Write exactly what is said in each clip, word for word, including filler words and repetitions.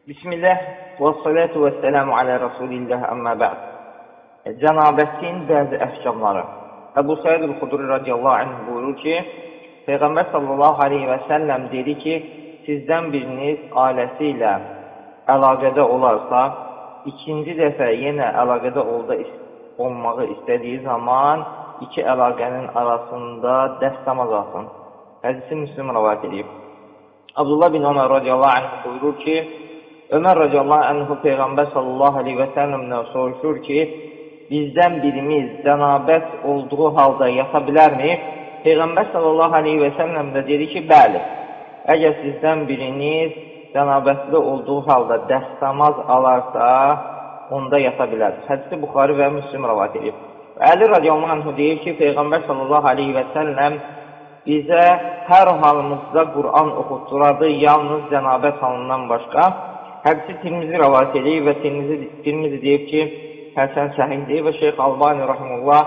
Bismillah və salatu və selamu alə Rasulillah, əmmə bə'd. Cənabətin bəzi əhkamları. Əbu Said el-Xudri radiyallahu anh buyurur ki, Peyğəmbər sallallahu aleyhi və səlləm dedi ki, sizdən biriniz ailəsi ilə əlaqədə olarsa, ikinci dəfə yenə əlaqədə olmağı istədiyi zaman iki əlaqənin arasında dəstəmaz alsın. Hədisi Müslim rəvayət edib. Abdullah bin Ömər radiyallahu anh buyurur ki, Ömər radiyallahu anh Peyğəmbər sallallahu aleyhi və səlləmdən soruşur ki, bizdən birimiz cənabət olduğu halda yata bilərmi? Peyğəmbər sallallahu aleyhi və səlləm də dedi ki, bəli, əgər sizdən biriniz cənabətli olduğu halda dəstəmaz alarsa, onda yata bilər. Hədisi Buxari və Müslim rəvayət edib. Əli radiyallahu anh deyir ki, Peyğəmbər sallallahu aleyhi və səlləm bizə hər halımızda Qur'an oxutduradı, yalnız cənabət halından başqa. Hədisi Tirmizi rəvayət edib və Tirmizi deyib ki, Həsən səhihdir və Şeyx Albani rahimullah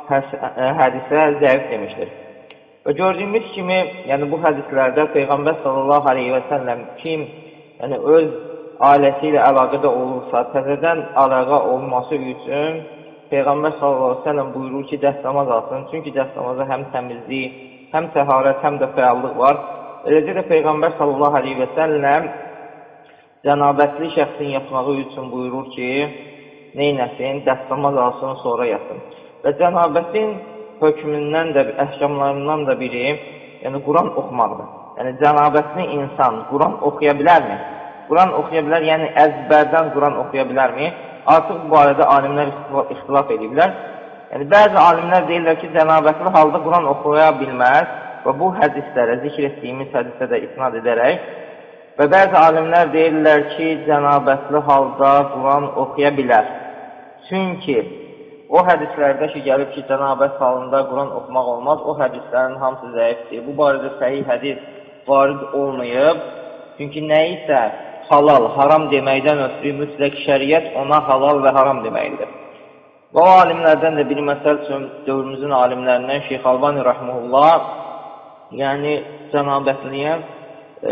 hədisə zəif demişdir. Və gördüyümüz kimi, yəni bu hədislərdə Peyğəmbər sallallahu aleyhi və səlləm kim yəni öz ailəsi ilə əlaqədə olursa, təzədən əlaqə olması üçün Peyğəmbər sallallahu aleyhi və səlləm buyurur ki, dəstəmaz alsın. Çünki dəstəmazda həm təmizlik, həm təharət, həm də fəallıq var. Eləcə də Peyğəmbər sallallahu aleyhi və səlləm cənabətli şəxsin yatmağı üçün buyurur ki, neynəsin, dəstəmaz alsın, sonra yatsın. Və cənabətin hökmündən də, əhkamlarından da biri, yəni Quran oxumaqdır. Yəni cənabətli insan Quran oxuya bilərmi? Quran oxuya bilər, yəni əzbərdən Quran oxuya bilərmi? Artıq bu barədə alimlər ixtilaf ediblər. Yəni bəzi alimlər deyirlər ki, cənabətli halda Quran oxuya bilməz və bu hədislərə, zikr etdiyimiz hədisə də isnad edərək və bəzi alimlər deyirlər ki, cənabətli halda Quran oxuya bilər. Çünki o hədislərdə ki, gəlib ki, cənabət halında Quran oxumaq olmaz, o hədislərin hamısı zəifdir. Bu barədə səhih hədis varid olmayıb. Çünki nə isə halal, haram deməkdən ötürü mütləq şəriət ona halal və haram deməkdir. Və o alimlərdən də bir məsəl üçün dövrümüzün alimlərindən Şeyx Albani rahimullah, yəni cənabətliyə e,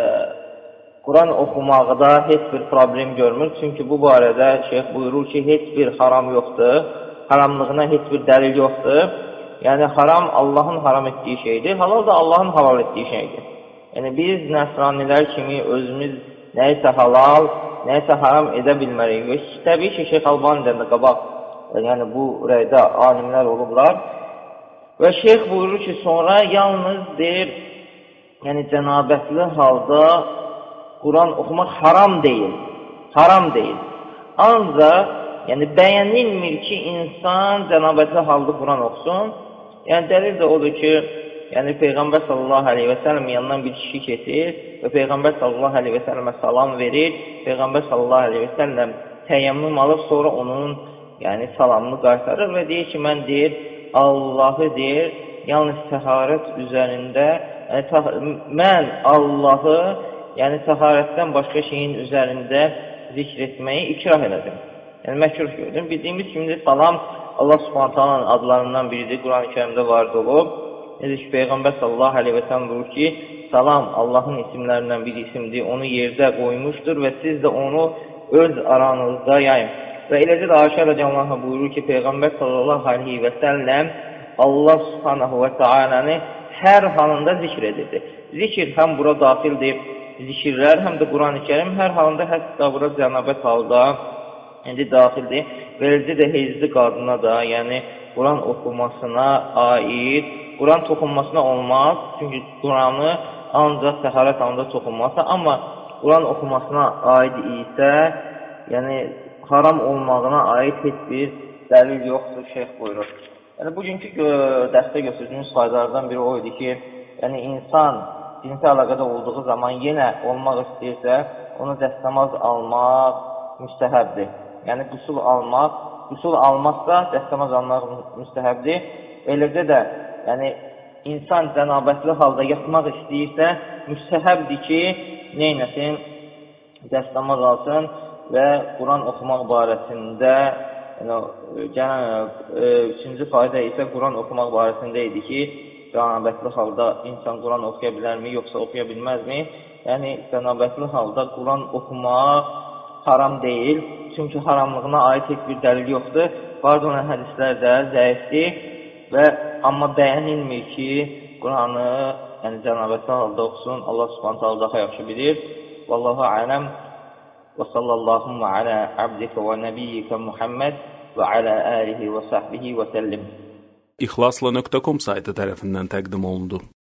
Quran oxumaqda heç bir problem görmür. Çünki bu barədə şeyx buyurur ki, heç bir haram yoxdur, haramlığına heç bir dəlil yoxdur. Yəni haram Allahın haram etdiyi şeydir, halal da Allahın halal etdiyi şeydir. Yəni biz nəsranilər kimi özümüz nəyisə halal, nəyisə haram edə bilmərik. Və təbii ki, Şeyx Albani'dən də qabaq, yəni bu rəydə alimlər olublar. Və şeyx buyurur ki, sonra yalnız deyir, yəni cənabətli halda Quran oxumaq haram deyil, haram deyil. Ancaq, yəni bəyənilmir ki, insan cənabətli halda Quran oxusun. Yəni dəlil də odur ki, yəni Peyğəmbər sallallahu aleyhi və səlləm yanından bir kişi keçir və Peyğəmbər sallallahu aleyhi və səlləmə salam verir. Peyğəmbər sallallahu aleyhi və səlləm təyyəmmüm alıb, sonra onun yəni salamını qaytarır və deyir ki, mən deyir, Allahı deyir, yalnız təharət üzərində, yəni, mən Allahı yəni təharətdən başqa şeyin üzərində zikr etməyi ikrah elədim. Yəni məkruh gördüm. Bildiyimiz kimi salam Allah Subhanahu taalanın adlarından biridir. Quran-ı Kərimdə varid olub. Necə ki, Peyğəmbər sallallahu aleyhi və səlləm buyurur ki, salam Allahın isimlərindən bir isimdir. Onu yerdə qoymuşdur və siz də onu öz aranızda yayın. Və eləcə də Ayşə radiyallahu anh buyurur ki, Peyğəmbər sallallahu aleyhi və səlləm Allah Subhanahu və taalanı hər halında zikr edirdi. Zikr həm bura daxildir, zikirlər, həm də Quran-ı Kərim hər halında hətta bura cənabət halda indi daxildir. Və eləcə də heyzli qadına da, yəni Quran oxumasına aid, Quran toxunmasına olmaz, çünki Quranı ancaq təharət halında toxunması, amma Quran oxumasına aid isə, yəni haram olmağına aid heç bir dəlil yoxdur, şeyx buyurur. Yəni bugünkü dərsdə götürdüyümüz faydalardan biri o idi ki, yəni insan cinsi əlaqədə olduğu zaman yenə olmaq istəyirsə, onu dəstəmaz almaq müstəhəbdir. Yəni qüsul almaq, qüsul almaqda dəstəmaz almaq müstəhəbdir. Eləcə də yəni insan cənabətli halda yatmaq istəyirsə, müstəhəbdir ki, neynəsin, dəstəmaz alsın və Quran oxumaq barəsində yəni, üçüncü fayda isə Quran oxumaq barəsində idi ki, cənabətli halda insan Quran oxuya bilərmi, yoxsa oxuya bilməzmi? yəni cənabətli halda Quran oxumaq haram deyil. Çünki haramlığına aid heç bir dəlil yoxdur. Bazı olan hədislər də zəifdir və amma bəyənilmir ki, Quranı yəni cənabətli halda oxusun. Allah Subhanahu taala daha yaxşı bilir. Vallahu a'lam. Və sallallahu ala abdika və nəbiyyika Muhammed və ala alihi və sahbihi və səllim. İxlasla nöqtə com saytı tərəfindən təqdim olundu.